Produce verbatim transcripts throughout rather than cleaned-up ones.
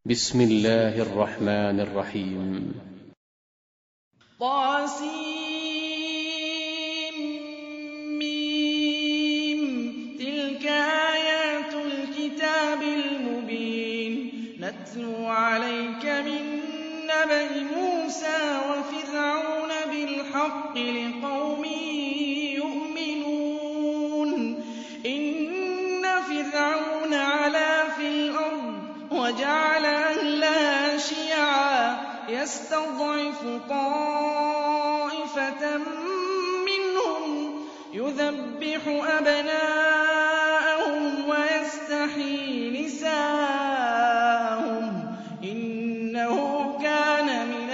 بسم الله الرحمن الرحيم. طاسيم ميم تلك آيات الكتاب المبين نتلو عليك من نبأ موسى وفرعون بالحق لقوم يؤمنون إن فرعون علا في الأرض وجعل أهلها شيعا يستضعف طائفة منهم يذبح أبناءهم ويستحيي نساءهم إنه كان من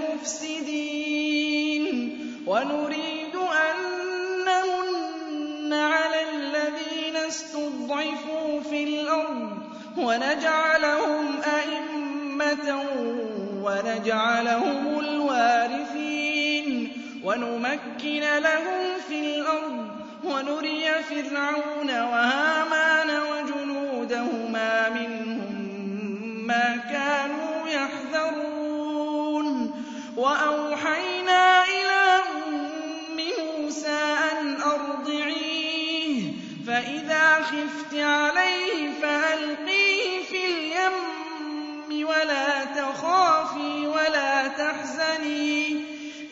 المفسدين ونريد أن نمن على الذين استضعفوا في الأرض ونجعلهم أئمة ونجعلهم الوارثين ونمكن لهم في الأرض ونري فرعون وهامان وجنودهما منهم ما كانوا يحذرون وأوحينا إلى أم موسى أن أرضعيه فإذا خفت عليه فألقيه في اليم ولا تخافي ولا تحزني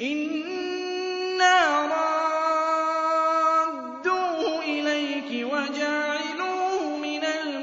إنا رادوه إليك وجاعلوه من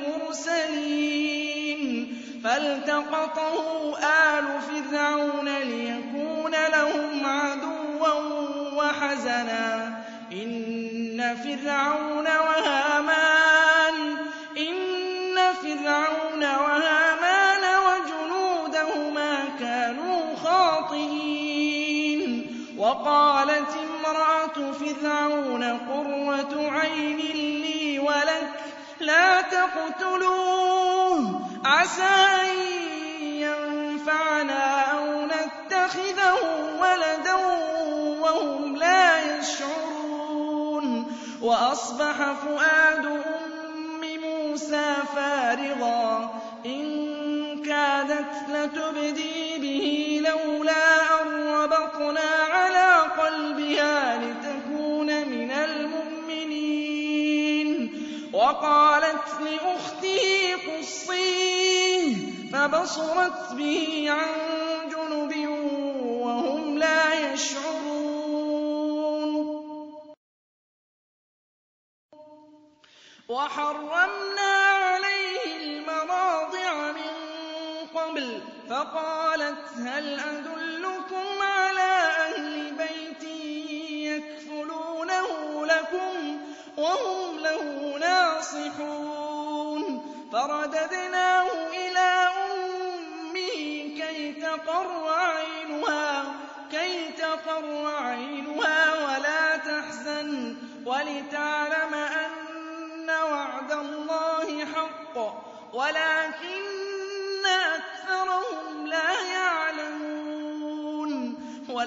المرسلين فالتقطه آل فرعون ليكون لهم عدوا وحزنا إن فرعون وهامان إن فرعون وهامان وجنودهما كانوا خاطئين وقالت امرأة فرعون قرة عين لي ولك لا تقتلوه عسى أن ينفعنا أو نتخذه ولدا وهم لا يشعرون وأصبح فؤاد أم موسى فارغا إن كادت لتبدي به لولا أن ربطنا على قلبها لتكون من المؤمنين وقالت لأخته قصيه فبصرت به عن جنب وهم لا يشعرون وحرمنا عليه المراضع من قبل فقالت هل أدلكم على أهل بيت يكفلونه لكم وهم له ناصحون فرددناه إلى أمه كي تقر عينها كي تقر عينها ولا تحزن ولتعلم أن وعد الله حق ولكن أكثرهم لا يعلمون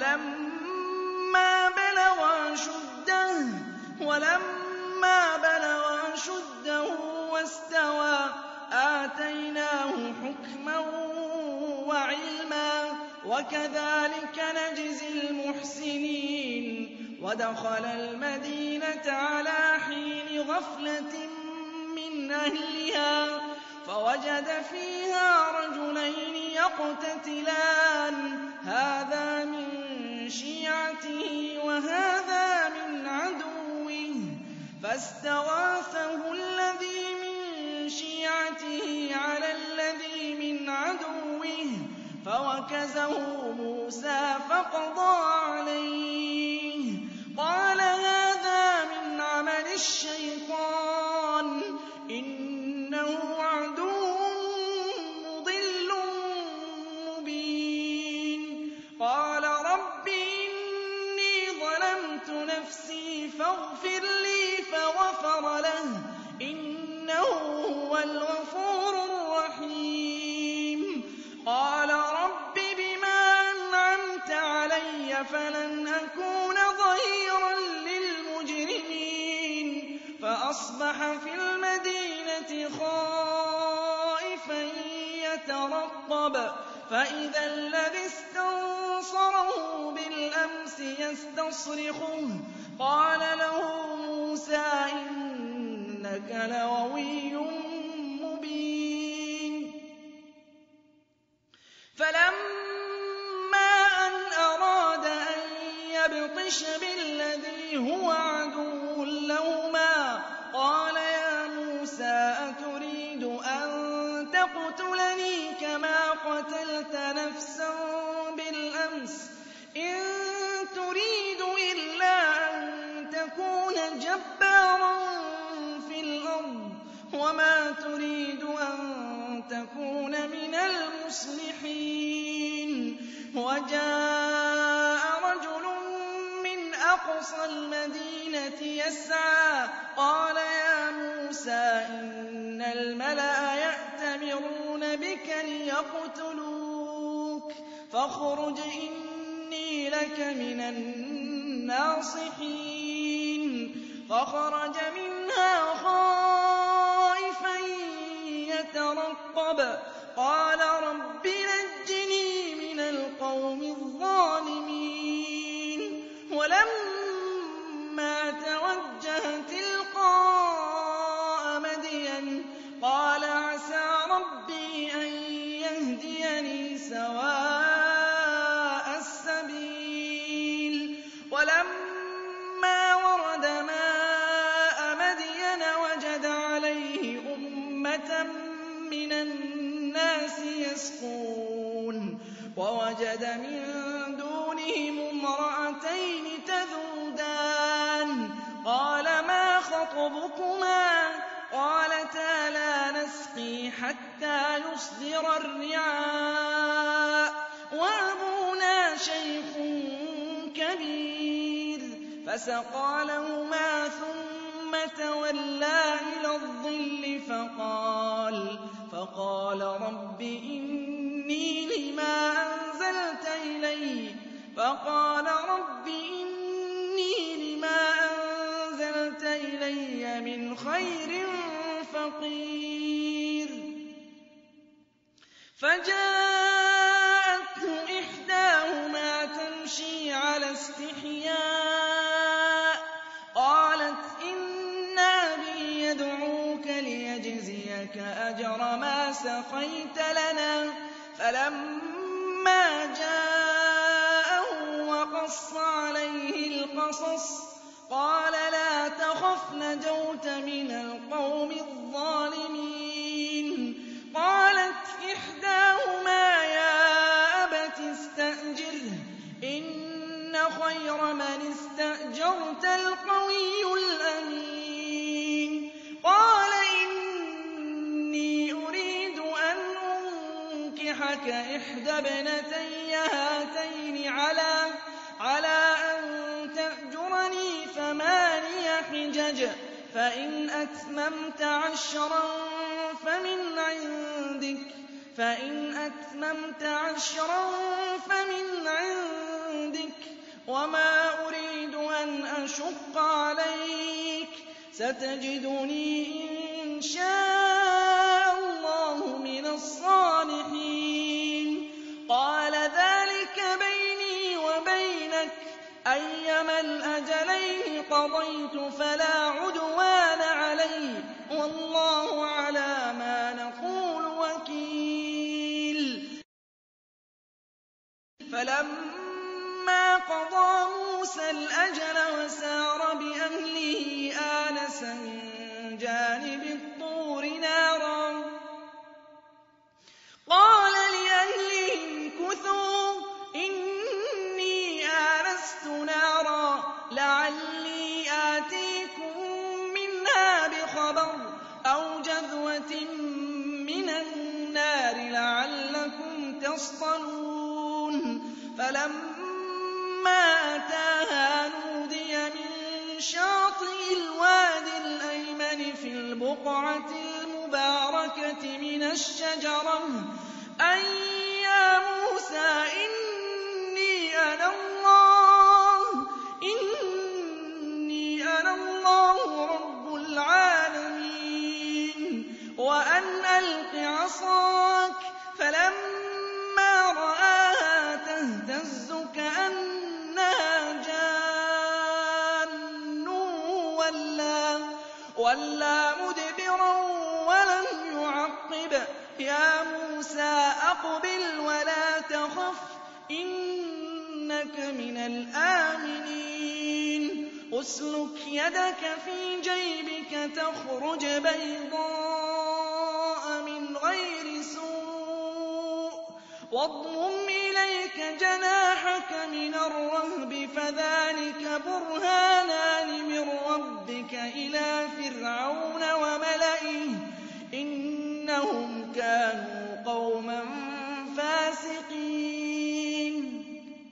ولما بلغ أشده ولما بلغ أشده واستوى آتيناه حكما وعلما وكذلك نجزي المحسنين ودخل المدينة على حين غفلة من أهلها فوجد فيها رجلين يقتتلان هذا من شيعته وهذا من عدوه فاستغاثه الذي من شيعته على الذي من عدوه فوكزه موسى فقضى عليه قال هذا من عمل الشيطان إنه عدو مضل مبين قال رب إني ظلمت نفسي فاغفر لي فغفر له إنه هو الغفور الرحيم قال رب بما أنعمت علي فلن أكون ظهيرا للمجرمين فأصبح في المدينة خائفا يترقب فإذا الذي استنصره بالأمس يستصرخه قال له موسى إنك لغوي مبين فلما أن أراد أن يبطش بالذي هو عدو لهما قال يا موسى أتريد أن تقتلني كما قتلت نفسا بالأمس إن تريد إلا أن تكون جبارا في الأرض وما تريد أن تكون من المصلحين وجاء رجل من أقصى المدينة يسعى قال يا موسى إن الملأ يأتمرون بك ليقتلوك فاخرج إني لك من الناصحين فخرج منها خائفا يترقب قال رب نجني من القوم الظالمين ولما توجه تلقاء مدين قال عسى ربي أن يهديني سواء السبيل ولما ورد ماء مدين وجد عليه أمة من الناس يسقون ووجد من دونهم امرأتين تذودان قال ما خطبكما قالتا لا نسقي حتى يصدر الرعاء وأبونا شيخ كبير فسقى لهما ثم تولى إلى الظل فقال فقال رب إني لما أنزلت إلي فقال رب إني لما أنزلت إلي من خير فقير فجاءته إحداهما تمشي على استحياء قالت إن أبي يدعوك ليجزيك أجر ما سقيت لنا فلما جاءه وقص عليه القصص قال لا تخف نجوت من القوم الظالمين قالت إحداهما يا أبت استأجره إن خير من استأجرت القوي الأمين قال إني أريد أن أنكحك إحدى ابنتي هاتين على على أن تأجرني ثماني حجج فإن أتممت عشرا فمن عندك فإن أتممت عشرا فمن عندك وما أريد أن أشق عليك ستجدني إن شاء الله من الصالحين قال ذلك بيني وبينك أيما الأجلين قضيت فلا عدوان علي والله على ما نقول وكيل فلما قضى موسى الأجل وسار بأهله آنس من جانب الطور نارا قال لأهلهم كثوا إني آنست نارا لعلي آتيكم منها بخبر أو جذوة من النار لعلكم تصطلون فلما أتاها نودي من شاطئ الوادي الأيمن في البقعة المباركة من الشجرة أن يا موسى إني أنا الله إني أنا الله رب العالمين وأن ألق عصاك وَلَّىٰ مُدْبِرًا وَلَمْ يُعَقِّبْ. يَا مُوسَىٰ أَقْبِلْ وَلَا تَخَفْ إِنَّكَ مِنَ الْآمِنِينَ أُسْلُكْ يَدَكَ فِي جَيْبِكَ تَخْرُجْ بَيْضَاءَ مِنْ غَيْرِ سُوءٍ وَاضْمُمْ إِلَيْكَ جَنَاحَكَ مِنَ الرَّهْبِ فَذَٰلِكَ بُرْهَانَانِ مِن رَّبِّكَ إِلَىٰ فِرْعَوْنَ وَمَلَئِهِ إِنَّهُمْ كَانُوا قَوْمًا فَاسِقِينَ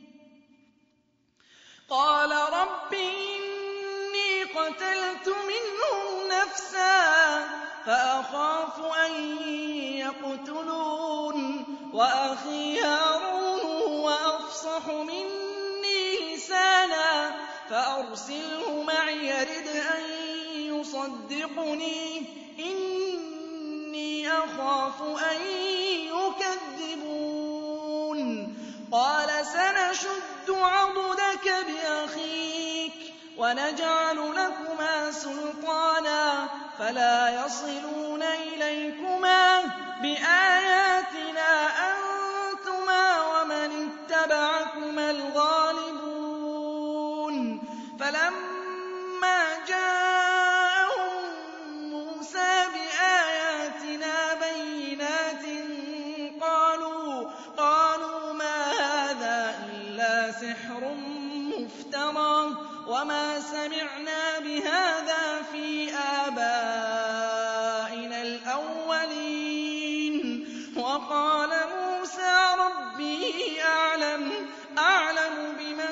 قَالَ رَبِّ إِنِّي قَتَلْتُ مِنْهُمْ نَفْسًا فَأَخَافُ أَن يَقْتُلُونِ وَأَخِي هَارُونُ هُوَ أَفْصَحُ مِنِّي لِسَانًا فَأَرْسِلْهُ مَعِيَ رِدْءًا أَن يُصَدِّقُنِي إِنِّي أَخَافُ أَن يُكَذِّبُونِ قَالَ سَنَشُدُّ عَضُدَكَ بِأَخِيكَ وَنَجْعَلُ لَكُمَا سُلْطَانًا فَلَا يَصِلُونَ إِلَيْكُمَا بِآيَاتِنَا أَنتُمَا وَمَنِ اتَّبَعَكُمَا الْغَالِبُونَ فَلَمَّا جَاءَهُم مُّوسَىٰ بِآيَاتِنَا بَيِّنَاتٍ قَالُوا قَالُوا مَا هَٰذَا إِلَّا سِحْرٌ مُّفْتَرًى وَمَا سَمِعْنَا بِهَٰذَا فِي آبَائِنَا الْأَوَّلِينَ وَقَالَ مُوسَىٰ رَبِّي أَعْلَمُ أَعْلَمُ بِمَن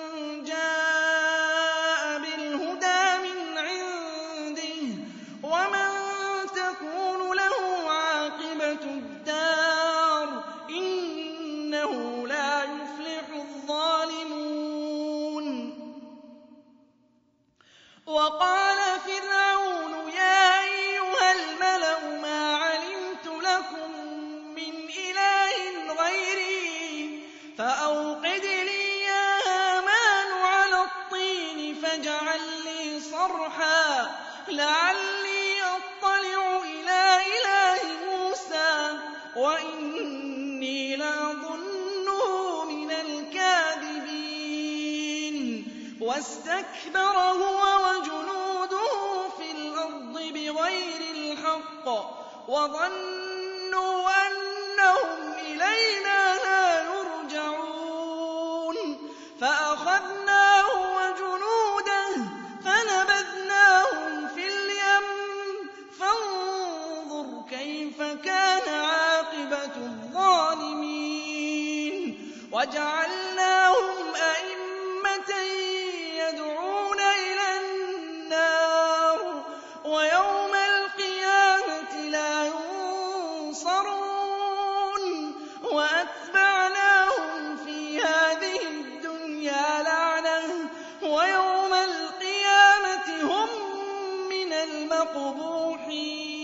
جَاءَ بِالْهُدَىٰ مِنْ عِندِهِ وَمَن تَكُونُ لَهُ عَاقِبَةُ الدَّارِ ۖ إِنَّهُ لَا يُفْلِحُ الظَّالِمُونَ وَقَالَ فِرْعَوْنُ يَا أَيُّهَا الْمَلَأُ مَا عَلِمْتُ لَكُم مِّنْ إِلَٰهٍ غَيْرِي فَأَوْقِدْ لِي يَا هَامَانُ عَلَى الطِّينِ فَاجْعَل لِّي صَرْحًا لَّعَلِّي أَطَّلِعُ إِلَىٰ إِلَٰهِ مُوسَىٰ وَإِنِّي لَأَظُنُّهُ مِنَ الْكَاذِبِينَ وَاسْتَكْبَرَ هُوَ وَجُنُودُهُ فِي الْأَرْضِ بِغَيْرِ الْحَقِّ وَظَنُّوا أَنَّهُمْ إِلَيْنَا لَا يُرْجَعُونَ فَأَخَذْنَاهُ وَجُنُودَهُ فَنَبَذْنَاهُمْ فِي الْيَمِّ فَانظُرْ كَيْفَ كَانَ عَاقِبَةُ الظَّالِمِينَ وَجَعَلْنَاهُمْ أَئِمَّةً يَدْعُونَ إِلَى النَّارِ وَيَوْمَ الْقِيَامَةِ لَا يُنصَرُونَ وَأَتْبَعْنَاهُمْ فِي هَٰذِهِ الدُّنْيَا لَعْنَةً وَيَوْمَ الْقِيَامَةِ هُم مِّنَ الْمَقْبُوحِينَ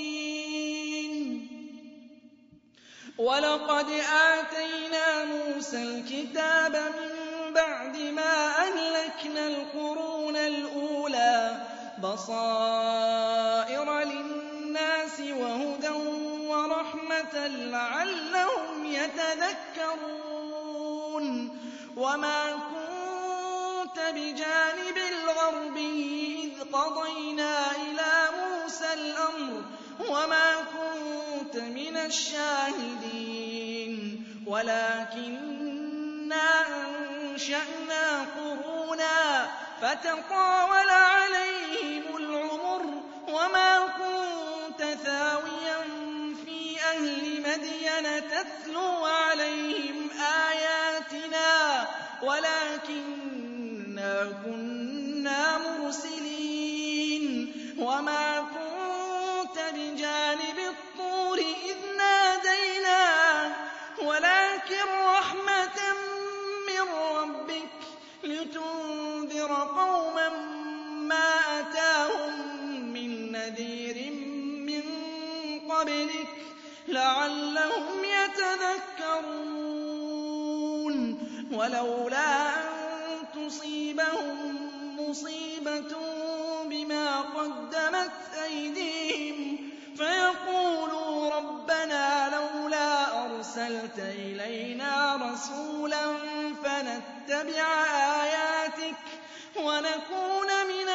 وَلَقَدْ آتَيْنَا مُوسَى الْكِتَابَ مِن بَعْدِ مَا أَهْلَكْنَا الْقُرُونَ الْأُولَىٰ بَصَائِرَ لِلنَّاسِ وَهُدًى وَرَحْمَةً لَّعَلَّهُمْ يَتَذَكَّرُونَ وَمَا كُنتَ بِجَانِبِ الْغَرْبِيِّ إِذْ قَضَيْنَا إِلَىٰ مُوسَى الْأَمْرَ وَمَا كُنتَ مِنَ الشَّاهِدِينَ وَلَٰكِنَّا أَنشَأْنَا قُرُونًا فَتَطَاوَلَ عَلَيْهِمُ الْعُمُرُ وَمَا كُنتَ ثَاوِيًا فِي أَهْلِ مَدْيَنَ تَتْلُو عَلَيْهِمْ آيَاتِنَا وَلَٰكِنَّا كُنَّا مُرْسِلِينَ وَمَا كُنتَ بِجَانِبِ الطُّورِ إِذْ نَادَيْنَا وَلَٰكِن رَّحْمَةً مِّن رَّبِّكَ لِتُنذِرَ قَوْمًا مَّا أَتَاهُم مِّن نَّذِيرٍ مِّن قَبْلِكَ لَعَلَّهُمْ يَتَذَكَّرُونَ وَلَوْلَا أَن تُصِيبَهُم مُّصِيبَةٌ بما قدمت أيديهم فيقولوا ربنا لولا أرسلت إلينا رسولا فنتبع آياتك ونكون من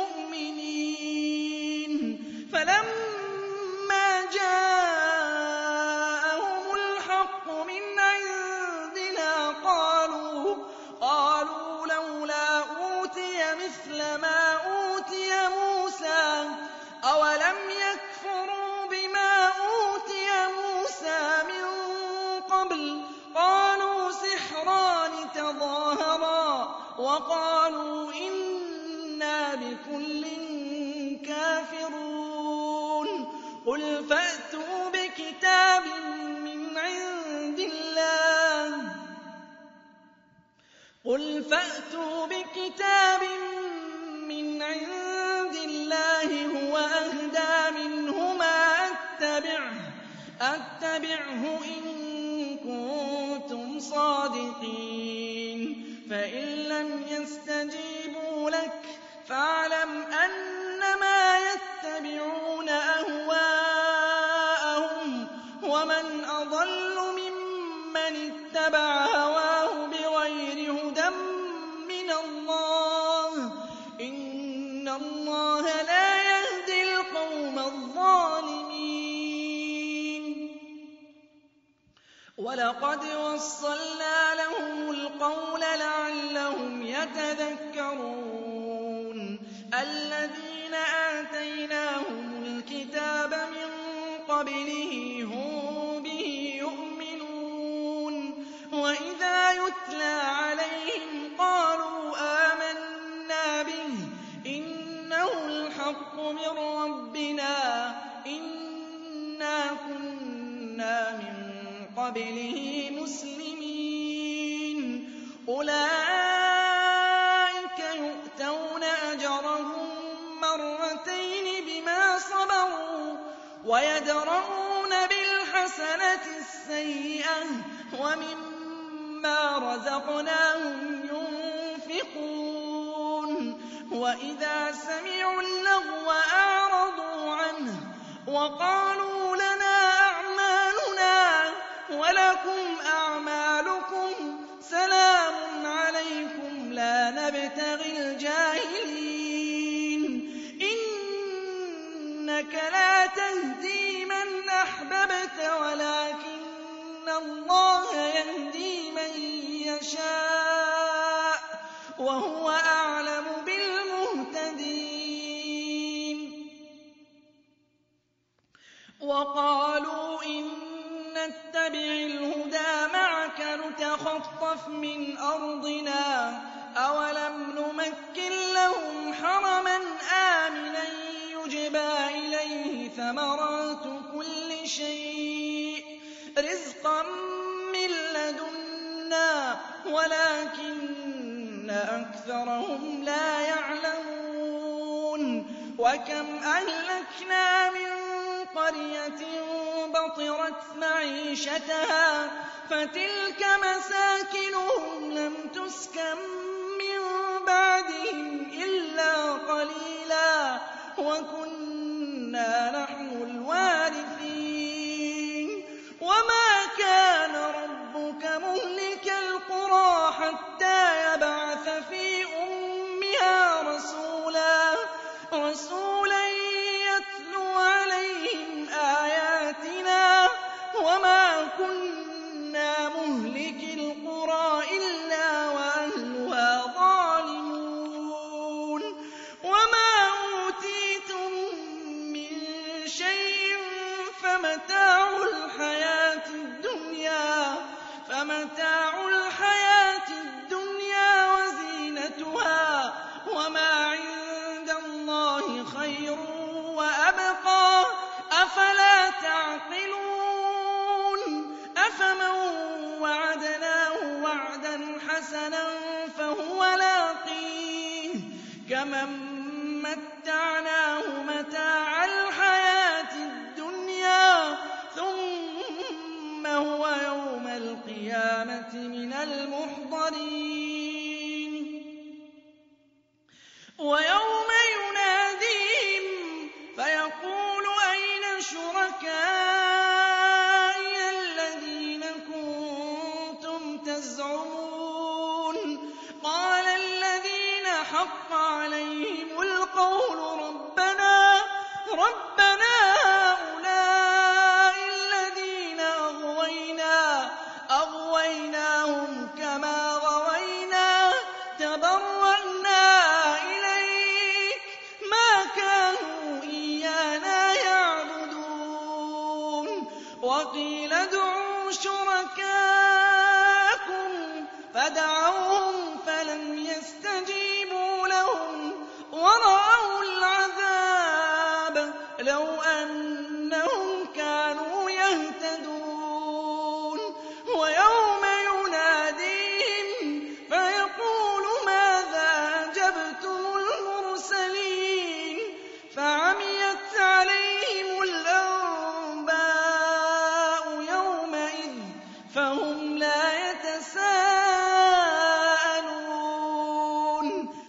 المؤمنين. فلما جاءهم الحق من عندنا قالوا قالوا لولا أوتي مثل ما أوتي موسى أولم يكفروا بما أوتي موسى من قبل قالوا سحران تظاهرا وقالوا إنا بكل كافرون. قل فأتوا بكتاب من عند الله قل فأتوا بكتاب من عند الله هو أهدى منهما أتبعه أتبعه إن كنتم صادقين. فإن لم يستجيبوا لك فاعلم أنما يتبعون أهواءهم ومن أضل ممن اتبع هواه بغير هدى من الله إن الله لا يهدي القوم الظالمين. ولقد وصلنا لهم القول لعلهم يتذكرون. الذين آتيناهم الكتاب من قبله هم به يؤمنون وإذا يتلى عليهم قالوا آمنا به إنه الحق من ربنا إنا كنا من قبله مسلمين. أولئك يؤتون أجرهم مرتين بما صبروا ويدرؤون بالحسنة السيئة ومما رزقناهم ينفقون. وإذا سمعوا اللغو أعرضوا عنه وقالوا لنا أعمالنا ولكم أعمالكم سلام عليكم لا نبتغي الجاهلين. إنك لا تهدي من أحببت ولكن الله يهدي من يشاء وهو أعلم بالمهتدين. وقالوا إن نتبع الهدى معك نتخطف من أرضنا أولم نمكن لهم حرما آمنا يجبى إليه ثمرات كل شيء رزقا من لدنا ولكن أكثرهم لا يعلمون. وكم أهلكنا من قرية بطرت معيشتها فتلك مساكنهم لم تسكن من بعدهم إلا قليلا وكنا نحن الوارثين. وما كان ربك مهلك القرى حتى يبعث في أمها رسولا رسولا يتلو عليهم آياتنا وما كنا مهلك القرى إلا وأهلها ظالمون. وما أوتيتم من شيء فمتاع الحياة الدنيا فمتاع الحياة الدنيا وزينتها وما عند الله خير وأبقى أفلا تعقلون. أفمن وعدناه وعدا حسنا فهو لاقيه كمن متعناه متاع الحياة الدنيا ثم هو يوم القيامة من المحضرين. ويوم ينادي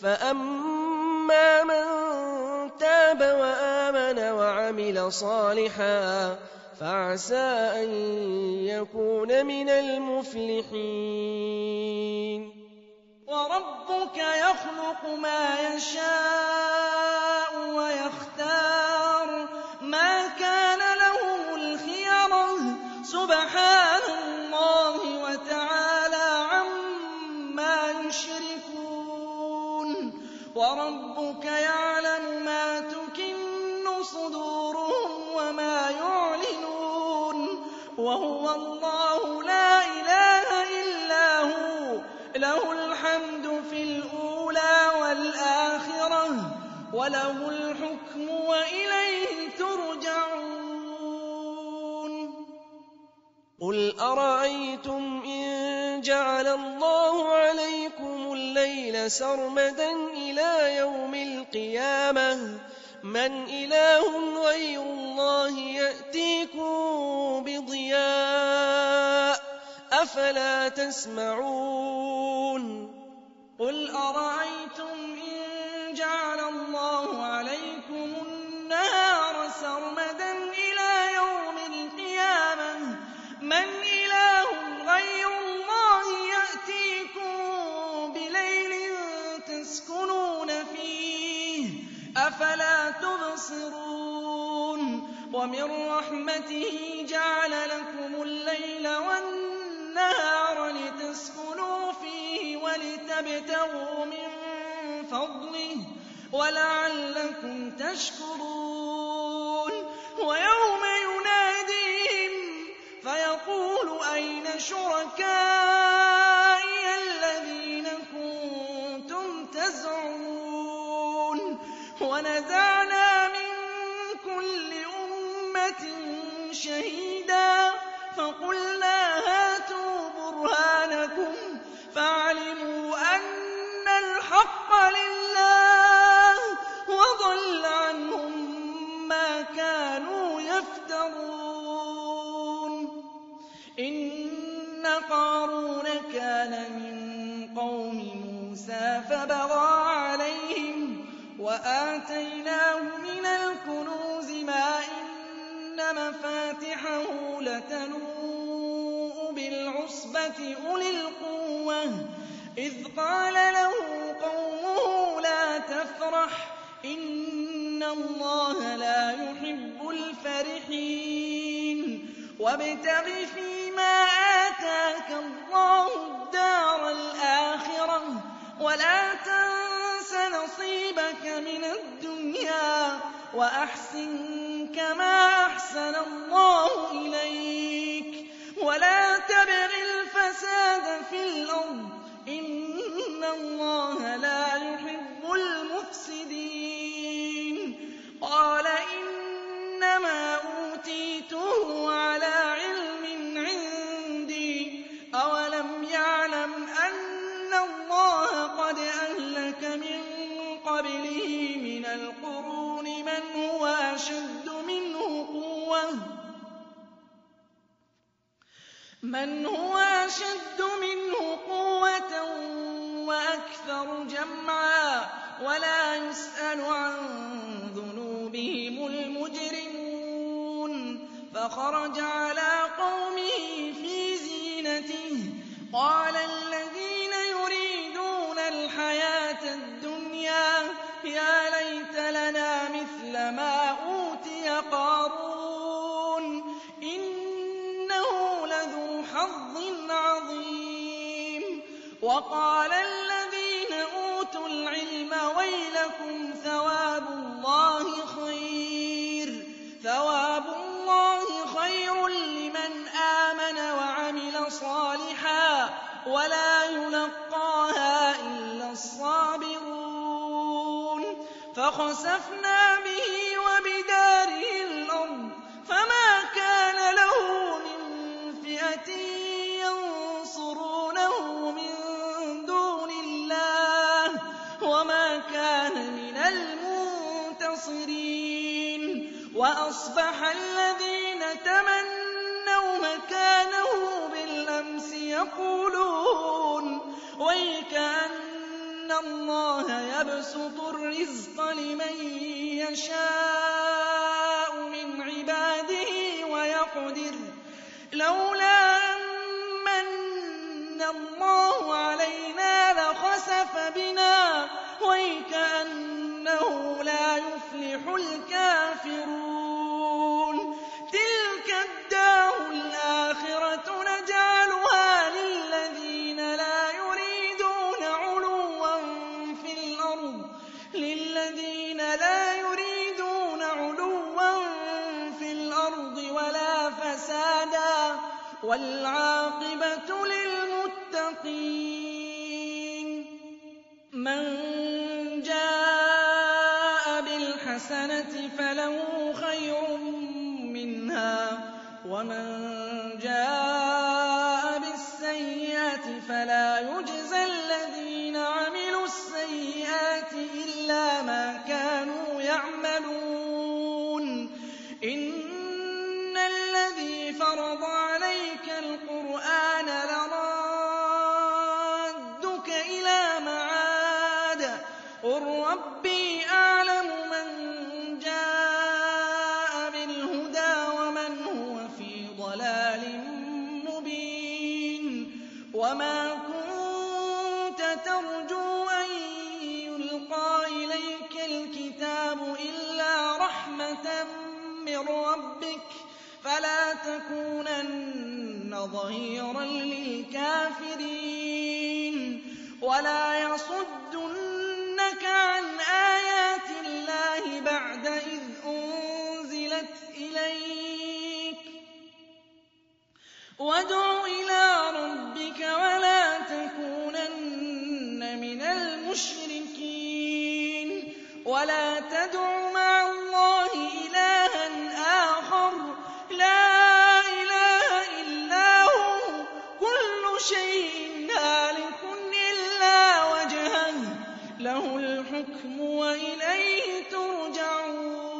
فأما من تاب وآمن وعمل صالحا فعسى أن يكون من المفلحين. وربك يخلق ما يشاء ويختار ما كان لهم الخيرة سبحان الله وتعالى عما يشركون. وربك يعلم ما تكن صدورهم وما يعلنون وهو الله لا إله إلا هو له الحمد في الأولى والآخرة وله الحكم وإليه ترجعون. قل أرأيتم إن جعل الله عليكم الليل سرمدا إلى يوم القيامة من إله غير الله يأتيكم بضياء أفلا تسمعون. قل أرأيتم إن جعل الله عليكم النهار سرمدا إلى يوم القيامة من إله غير الله يأتيكم بليل تسكنون فيه أفلا تبصرون. ومن رحمته جعل لكم الليل والنهار لتسكنوا فيه ولتبتغوا من فضله ولعلكم تشكرون. ويوم يناديهم فيقول أين شركائي الذين كنتم تزعمون. ونزعنا من كل أمة شهيدا فقلنا هاتوا برهانكم فعلموا أن الحق لله وضل عنهم ما كانوا يفترون. إن قارون كان من قوم موسى فبغى عليهم وآتيناه من الكنوز ما إن مفاتحه لتنوء بالعصبة أولي القوة إذ قال له قومه لا تفرح إن الله لا يحب الفرحين. وابتغ فيما آتاك الله الدار الآخرة ولا تنس نصيبك من الدنيا وأحسن كما أحسن الله إليك ولا تبغ الفساد في الأرض إن الله لا يحب المفسدين. قال إنما أوتيته على علم عندي أولم يعلم أن الله قد أهلك من قبله من القرون من هو أشد منه قوة من هو أشد منه قوة وأكثر جمعا ولا يسأل عن ذنوبهم المجرمون. فخرج على قومه في زينته قال الذين يريدون الحياة الدنيا يا ليت لنا مثل ما أوتي قارون إنه لذو حظ عظيم. وقال الذين أوتوا العلم ويلكم ثواب الله خير ثواب الله خير لمن آمن وعمل صالحا ولا يلقاها إلا الصابرون. فخسفنا به وبداره الأرض فما كان له من فئة ينصرونه من دون الله وما كان من المنتصرين. وأصبح الذين تمنوا مكانه بالأمس يقولون ويكأن اللَّهَ يَبْسُطُ الرِّزْقَ لِمَن يَشَاءُ مِنْ عِبَادِهِ وَيَقْدِرُ ۖ لَوْلَا أَن مَّنَّ اللَّهُ عَلَيْنَا لَخَسَفَ بِنَا وَيْكَأَنَّهُ لَا يُفْلِحُ الْكَافِرُونَ تِلْكَ الدَّارُ الْآخِرَةُ نَجْعَلُهَا لِلَّذِينَ لَا يُرِيدُونَ عُلُوًّا فِي الْأَرْضِ لِلَّذِينَ لا يريدون علوا في الأرض ولا فسادا والعاقبة للمتقين من جاء بالحسنة فله خير منها ومن جاء بالسيئة فلا يجزى الذين عملوا السيئات إلا ما كانوا يعملون إن الذي فرض عليك القرآن لرادك إلى معاد قل ربي أعلم من جاء بالهدى ومن هو في ضلال مبين وما كنت ترجو أن يلقى إليك الكتاب إلا رحمة من ربك فلا تكونن ظهيرا للكافرين ولا يصدنك عن آيات الله بعد إذ أنزلت إليك وادع إلى ربك ولا تكونن من المشركين ولا تدع مع الله إلها آخر لا إله إلا هو كل شيء هالك إلا وجهه له الحكم وإليه ترجعون